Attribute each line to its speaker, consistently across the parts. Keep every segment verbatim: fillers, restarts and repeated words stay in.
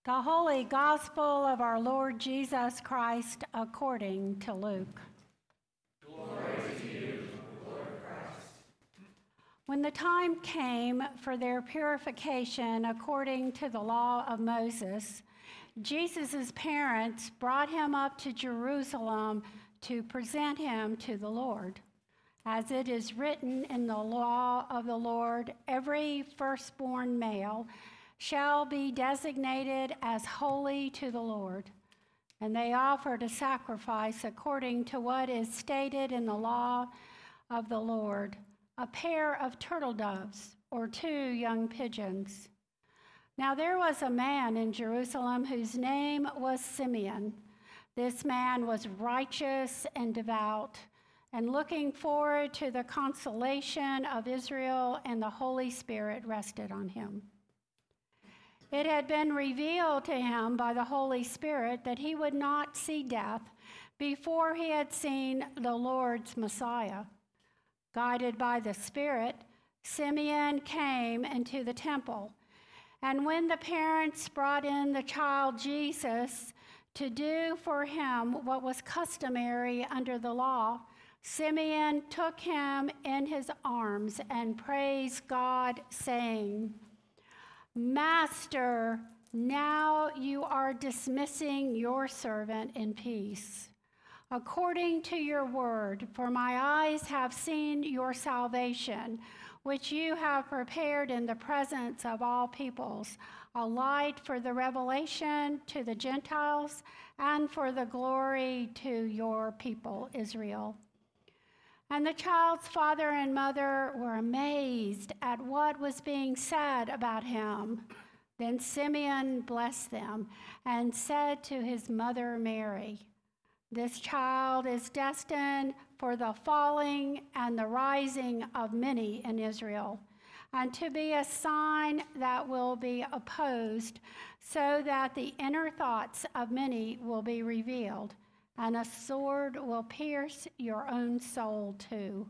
Speaker 1: The Holy Gospel of our Lord Jesus Christ according to Luke.
Speaker 2: Glory to you, Lord Christ.
Speaker 1: When the time came for their purification according to the law of Moses, Jesus' parents brought him up to Jerusalem to present him to the Lord. As it is written in the law of the Lord, every firstborn male shall be designated as holy to the Lord. And they offered a sacrifice according to what is stated in the law of the Lord, a pair of turtle doves or two young pigeons. Now there was a man in Jerusalem whose name was Simeon. This man was righteous and devout, and looking forward to the consolation of Israel, and the Holy Spirit rested on him. It had been revealed to him by the Holy Spirit that he would not see death before he had seen the Lord's Messiah. Guided by the Spirit, Simeon came into the temple. And when the parents brought in the child Jesus to do for him what was customary under the law, Simeon took him in his arms and praised God, saying, "Master, now you are dismissing your servant in peace, according to your word, for my eyes have seen your salvation, which you have prepared in the presence of all peoples, a light for the revelation to the Gentiles and for the glory to your people, Israel." And the child's father and mother were amazed at what was being said about him. Then Simeon blessed them and said to his mother Mary, "This child is destined for the falling and the rising of many in Israel, and to be a sign that will be opposed, so that the inner thoughts of many will be revealed, and a sword will pierce your own soul too."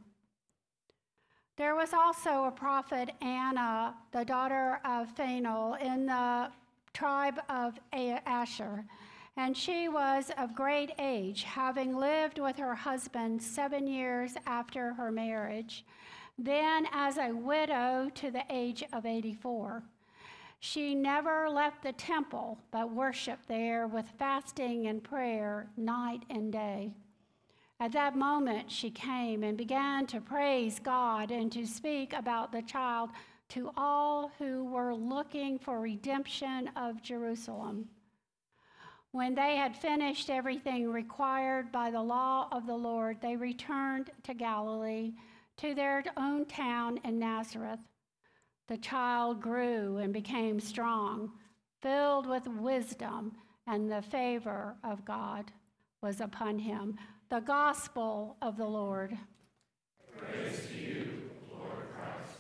Speaker 1: There was also a prophet, Anna, the daughter of Phanuel, in the tribe of Asher, and she was of great age, having lived with her husband seven years after her marriage, then as a widow to the age of eighty-four. She never left the temple, but worshiped there with fasting and prayer night and day. At that moment she came and began to praise God and to speak about the child to all who were looking for redemption of Jerusalem. When they had finished everything required by the law of the Lord, they returned to Galilee, to their own town in Nazareth. The child grew and became strong, filled with wisdom, and the favor of God was upon him. The gospel of the Lord.
Speaker 2: Praise to you, Lord Christ.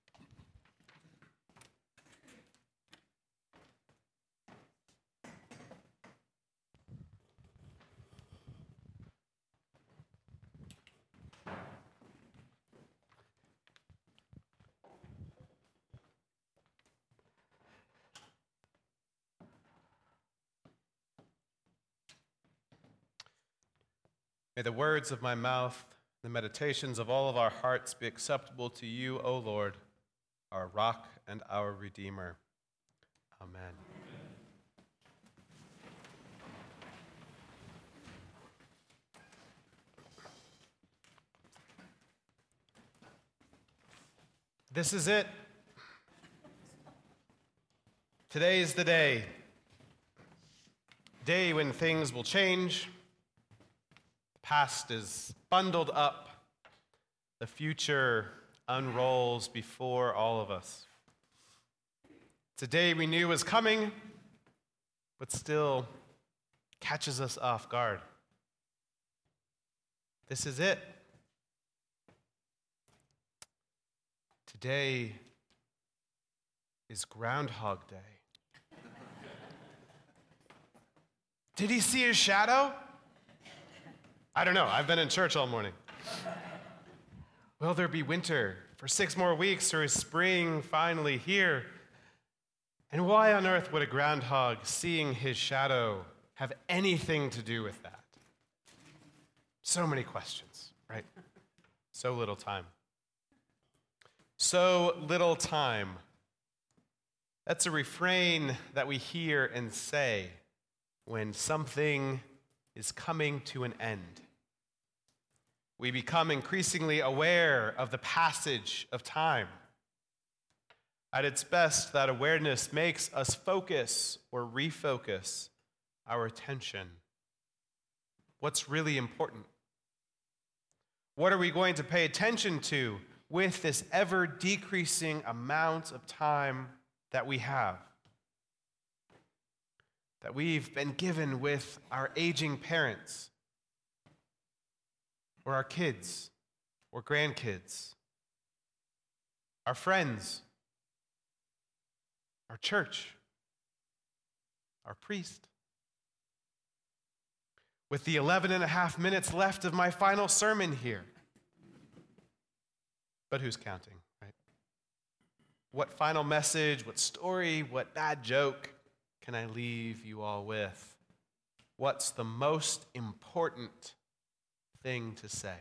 Speaker 3: May the words of my mouth, the meditations of all of our hearts be acceptable to you, O Lord, our rock and our Redeemer. Amen. Amen. This is it. Today is the day. Day when things will change. Past is bundled up. The future unrolls before all of us. It's a day we knew was coming, but still catches us off guard. This is it. Today is Groundhog Day. Did he see his shadow? I don't know. I've been in church all morning. Will there be winter for six more weeks, or is spring finally here? And why on earth would a groundhog seeing his shadow have anything to do with that? So many questions, right? So little time. So little time. That's a refrain that we hear and say when something is coming to an end. We become increasingly aware of the passage of time. At its best, that awareness makes us focus or refocus our attention. What's really important? What are we going to pay attention to with this ever-decreasing amount of time that we have, that we've been given with our aging parents, or our kids, or grandkids, our friends, our church, our priest? With the eleven and a half minutes left of my final sermon here. But who's counting, right? What final message, what story, what bad joke can I leave you all with? What's the most important thing to say?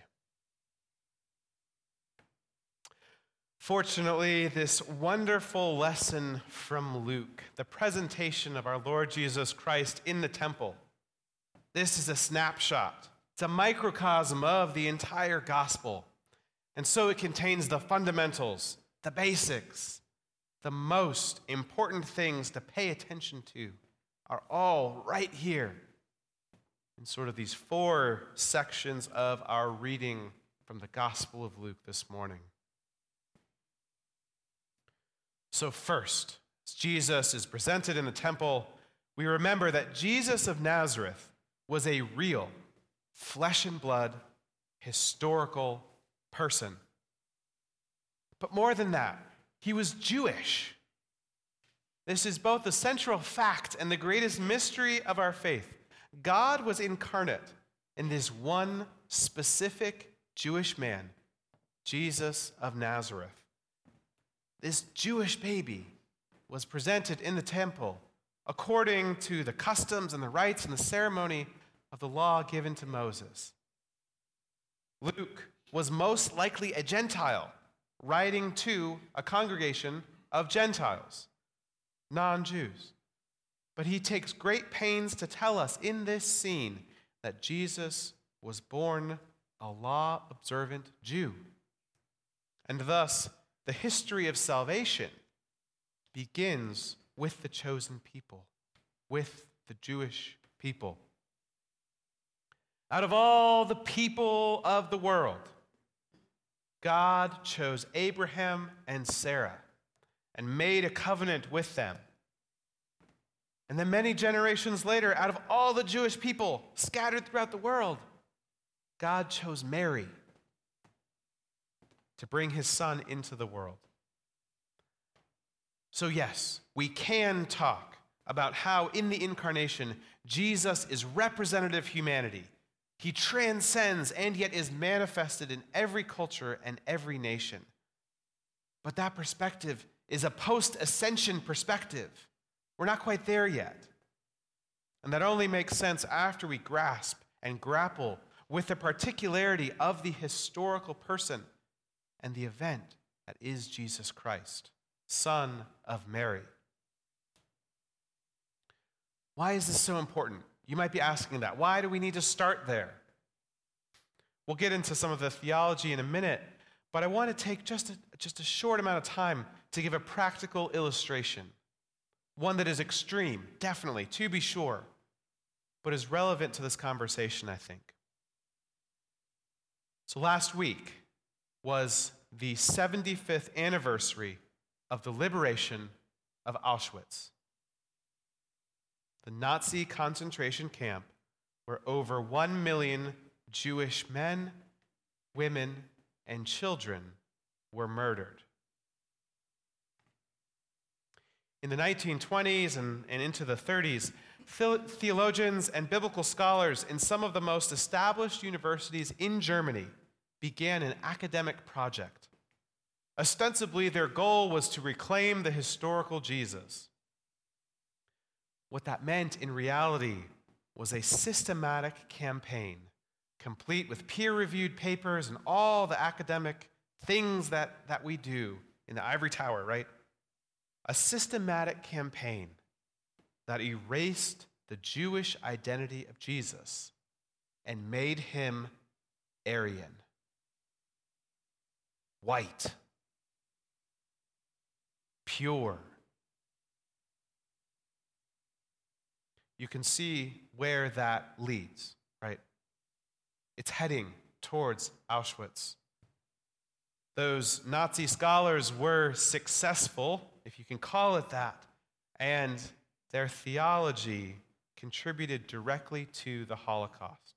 Speaker 3: Fortunately, this wonderful lesson from Luke, the presentation of our Lord Jesus Christ in the temple, this is a snapshot. It's a microcosm of the entire gospel. And so it contains the fundamentals, the basics, the most important things to pay attention to are all right here in sort of these four sections of our reading from the Gospel of Luke this morning. So first, as Jesus is presented in the temple, we remember that Jesus of Nazareth was a real, flesh and blood, historical person. But more than that, he was Jewish. This is both the central fact and the greatest mystery of our faith. God was incarnate in this one specific Jewish man, Jesus of Nazareth. This Jewish baby was presented in the temple according to the customs and the rites and the ceremony of the law given to Moses. Luke was most likely a Gentile, writing to a congregation of Gentiles, non-Jews. But he takes great pains to tell us in this scene that Jesus was born a law-observant Jew. And thus, the history of salvation begins with the chosen people, with the Jewish people. Out of all the people of the world, God chose Abraham and Sarah and made a covenant with them. And then many generations later, out of all the Jewish people scattered throughout the world, God chose Mary to bring his son into the world. So yes, we can talk about how in the incarnation, Jesus is representative humanity. He transcends and yet is manifested in every culture and every nation. But that perspective is a post-ascension perspective. We're not quite there yet. And that only makes sense after we grasp and grapple with the particularity of the historical person and the event that is Jesus Christ, Son of Mary. Why is this so important? You might be asking that. Why do we need to start there? We'll get into some of the theology in a minute, but I want to take just a, just a short amount of time to give a practical illustration. One that is extreme, definitely, to be sure, but is relevant to this conversation, I think. So last week was the seventy-fifth anniversary of the liberation of Auschwitz, the Nazi concentration camp where over one million Jewish men, women, and children were murdered. In the nineteen twenties and, and into the thirties, theologians and biblical scholars in some of the most established universities in Germany began an academic project. Ostensibly, their goal was to reclaim the historical Jesus, What that meant in reality was a systematic campaign, complete with peer-reviewed papers and all the academic things that, that we do in the ivory tower, right? A systematic campaign that erased the Jewish identity of Jesus and made him Aryan, white, pure. You can see where that leads, right? It's heading towards Auschwitz. Those Nazi scholars were successful, if you can call it that, and their theology contributed directly to the Holocaust.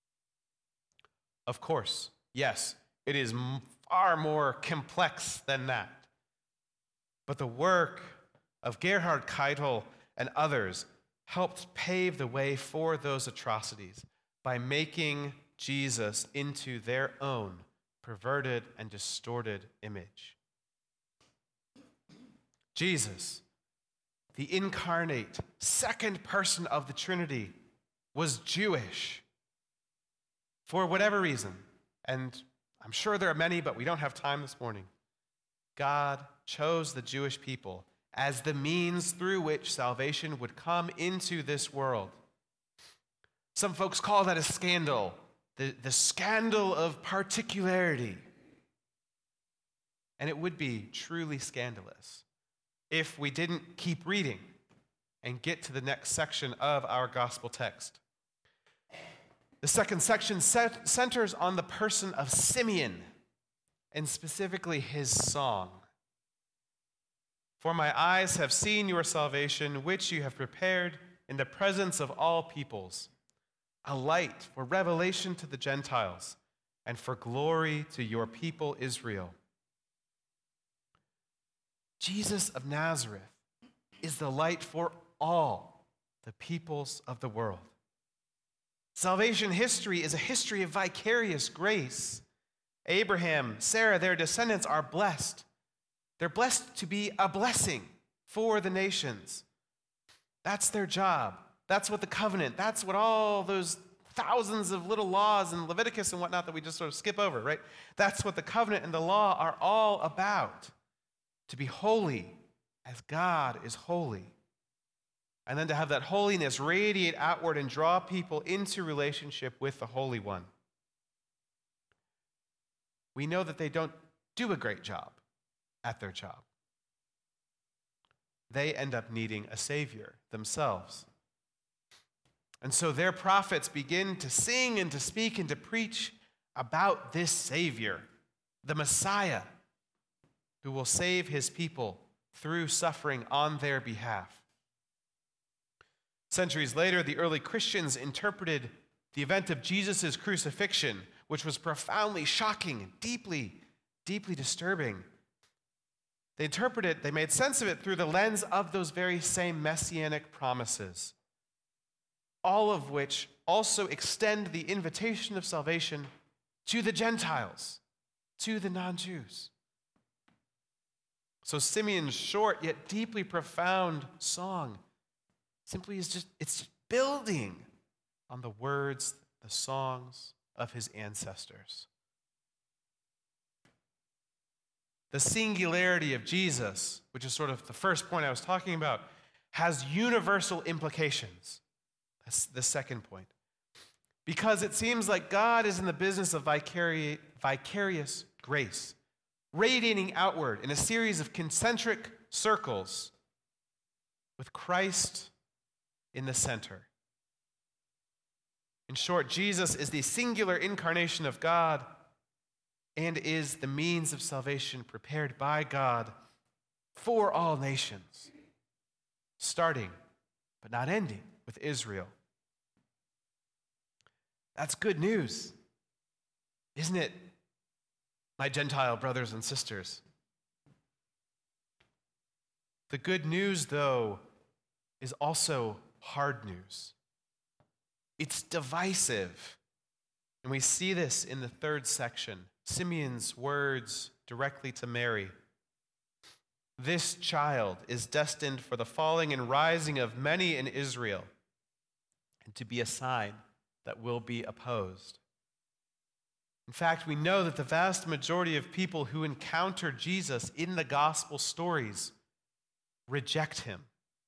Speaker 3: Of course, yes, it is far more complex than that. But the work of Gerhard Keitel and others helped pave the way for those atrocities by making Jesus into their own perverted and distorted image. Jesus, the incarnate second person of the Trinity, was Jewish for whatever reason. And I'm sure there are many, but we don't have time this morning. God chose the Jewish people as the means through which salvation would come into this world. Some folks call that a scandal, the, the scandal of particularity. And it would be truly scandalous if we didn't keep reading and get to the next section of our gospel text. The second section set, centers on the person of Simeon, and specifically his song. For my eyes have seen your salvation, which you have prepared in the presence of all peoples, a light for revelation to the Gentiles and for glory to your people Israel. Jesus of Nazareth is the light for all the peoples of the world. Salvation history is a history of vicarious grace. Abraham, Sarah, their descendants are blessed. They're blessed to be a blessing for the nations. That's their job. That's what the covenant, that's what all those thousands of little laws in Leviticus and whatnot that we just sort of skip over, right? That's what the covenant and the law are all about. To be holy as God is holy. And then to have that holiness radiate outward and draw people into relationship with the Holy One. We know that they don't do a great job at their job. They end up needing a Savior themselves. And so their prophets begin to sing and to speak and to preach about this Savior, the Messiah, who will save his people through suffering on their behalf. Centuries later, the early Christians interpreted the event of Jesus' crucifixion, which was profoundly shocking and deeply, deeply disturbing. They interpreted, they made sense of it through the lens of those very same messianic promises, all of which also extend the invitation of salvation to the Gentiles, to the non-Jews. So Simeon's short yet deeply profound song simply is just, it's just building on the words, the songs of his ancestors. The singularity of Jesus, which is sort of the first point I was talking about, has universal implications. That's the second point. Because it seems like God is in the business of vicari- vicarious grace, radiating outward in a series of concentric circles with Christ in the center. In short, Jesus is the singular incarnation of God and is the means of salvation prepared by God for all nations, starting but not ending with Israel. That's good news, isn't it, my Gentile brothers and sisters? The good news, though, is also hard news. It's divisive. And we see this in the third section, Simeon's words directly to Mary. This child is destined for the falling and rising of many in Israel, and to be a sign that will be opposed. In fact, we know that the vast majority of people who encounter Jesus in the gospel stories reject him.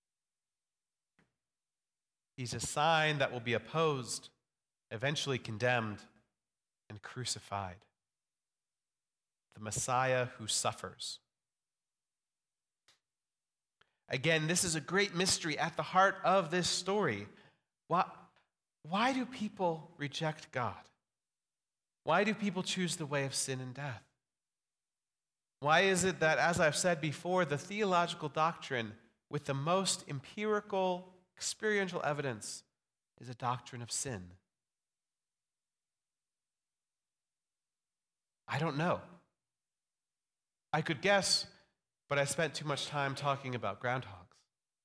Speaker 3: He's a sign that will be opposed, eventually condemned, and crucified. The Messiah who suffers. Again, this is a great mystery at the heart of this story. Why, why do people reject God? Why do people choose the way of sin and death? Why is it that, as I've said before, the theological doctrine with the most empirical, experiential evidence is a doctrine of sin? I don't know. I could guess, but I spent too much time talking about groundhogs.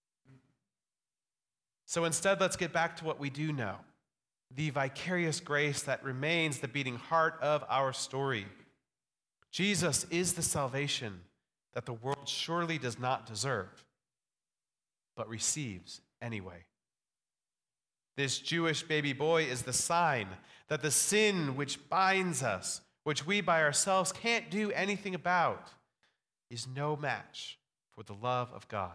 Speaker 3: So instead, let's get back to what we do know. The vicarious grace that remains the beating heart of our story. Jesus is the salvation that the world surely does not deserve, but receives anyway. This Jewish baby boy is the sign that the sin which binds us, which we by ourselves can't do anything about, is no match for the love of God.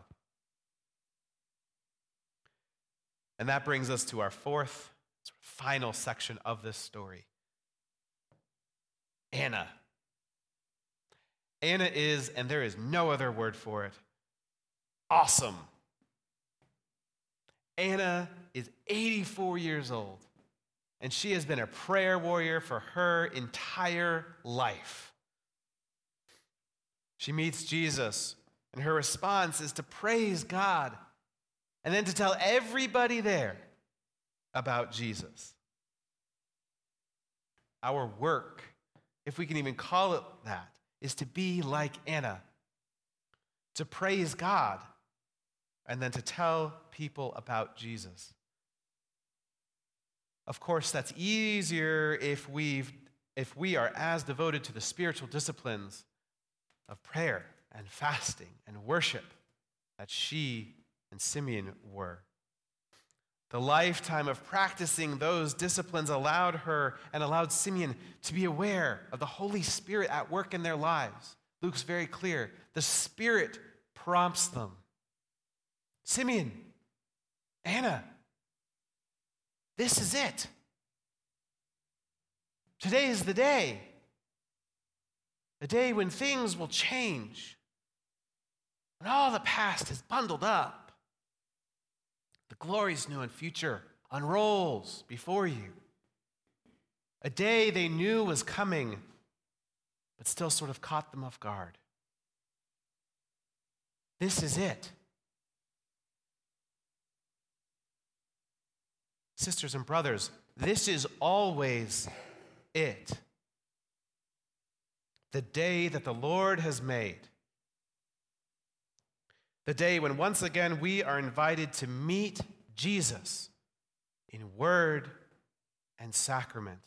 Speaker 3: And that brings us to our fourth, sort of final section of this story. Anna. Anna is, and there is no other word for it, awesome. Anna is eighty-four years old, and she has been a prayer warrior for her entire life. She meets Jesus, and her response is to praise God and then to tell everybody there about Jesus. Our work, if we can even call it that, is to be like Anna, to praise God and then to tell people about Jesus. Of course, that's easier if we've if we are as devoted to the spiritual disciplines of prayer and fasting and worship that she and Simeon were. The lifetime of practicing those disciplines allowed her and allowed Simeon to be aware of the Holy Spirit at work in their lives. Luke's very clear. The Spirit prompts them. Simeon, Anna, this is it. Today is the day. The day when things will change. When all the past is bundled up. The glorious new and future unrolls before you. A day they knew was coming, but still sort of caught them off guard. This is it. Sisters and brothers, this is always it. The day that the Lord has made. The day when once again we are invited to meet Jesus in word and sacrament.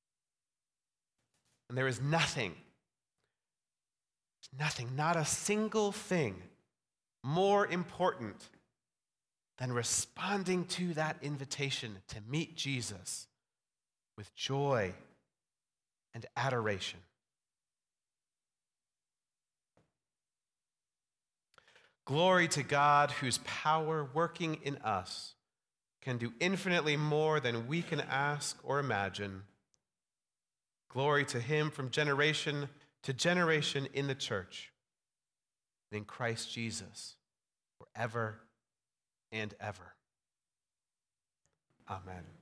Speaker 3: And there is nothing, nothing, not a single thing more important than responding to that invitation to meet Jesus with joy and adoration. Glory to God, whose power working in us can do infinitely more than we can ask or imagine. Glory to him from generation to generation in the church, and in Christ Jesus, forever and ever. Amen.